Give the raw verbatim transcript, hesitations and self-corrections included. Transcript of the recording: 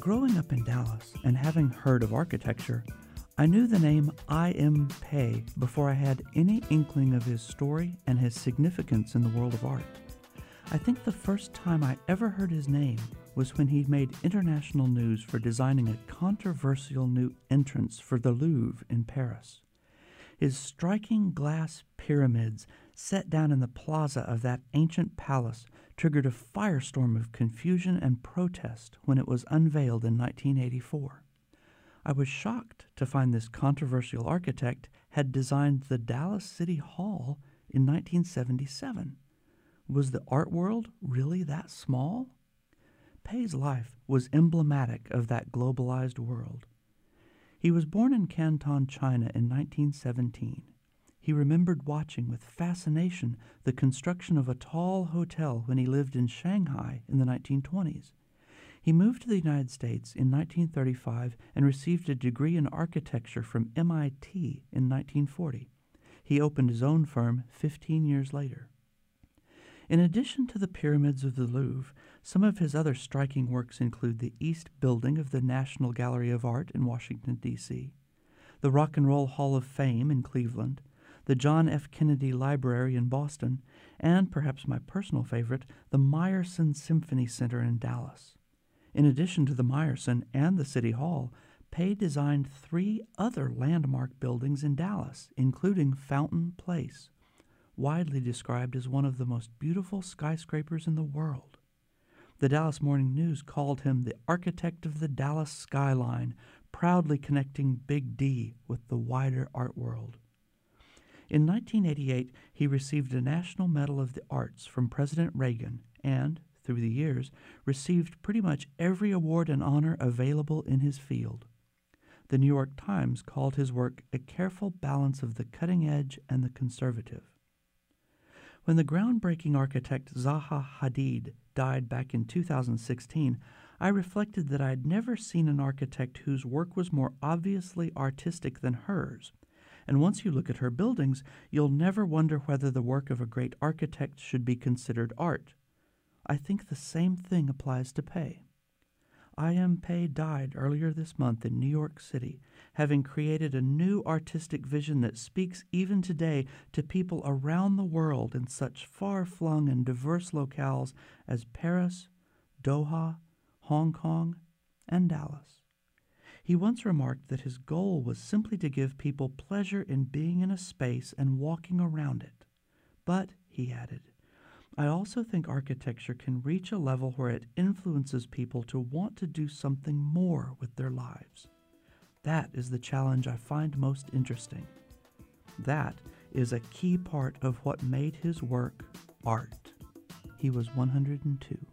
Growing up in Dallas and having heard of architecture, I knew the name I M Pei before I had any inkling of his story and his significance in the world of art. I think the first time I ever heard his name was when he made international news for designing a controversial new entrance for the Louvre in Paris. His striking glass pyramids set down in the plaza of that ancient palace triggered a firestorm of confusion and protest when it was unveiled in nineteen eighty-four. I was shocked to find this controversial architect had designed the Dallas City Hall in nineteen seventy-seven. Was the art world really that small? Pei's life was emblematic of that globalized world. He was born in Canton, China in nineteen seventeen. He remembered watching with fascination the construction of a tall hotel when he lived in Shanghai in the nineteen twenties. He moved to the United States in nineteen thirty-five and received a degree in architecture from M I T in nineteen forty. He opened his own firm fifteen years later. In addition to the pyramids of the Louvre, some of his other striking works include the East Building of the National Gallery of Art in Washington, D C, the Rock and Roll Hall of Fame in Cleveland, the John F. Kennedy Library in Boston, and, perhaps my personal favorite, the Meyerson Symphony Center in Dallas. In addition to the Meyerson and the City Hall, Pei designed three other landmark buildings in Dallas, including Fountain Place, widely described as one of the most beautiful skyscrapers in the world. The Dallas Morning News called him the architect of the Dallas skyline, proudly connecting Big D with the wider art world. In nineteen eighty-eight, he received a National Medal of the Arts from President Reagan and, through the years, received pretty much every award and honor available in his field. The New York Times called his work a careful balance of the cutting edge and the conservative. When the groundbreaking architect Zaha Hadid died back in two thousand sixteen, I reflected that I had never seen an architect whose work was more obviously artistic than hers. And once you look at her buildings, you'll never wonder whether the work of a great architect should be considered art. I think the same thing applies to Pei. I M Pei died earlier this month in New York City, having created a new artistic vision that speaks even today to people around the world in such far-flung and diverse locales as Paris, Doha, Hong Kong, and Dallas. He once remarked that his goal was simply to give people pleasure in being in a space and walking around it. But, he added, I also think architecture can reach a level where it influences people to want to do something more with their lives. That is the challenge I find most interesting. That is a key part of what made his work art. He was one hundred two.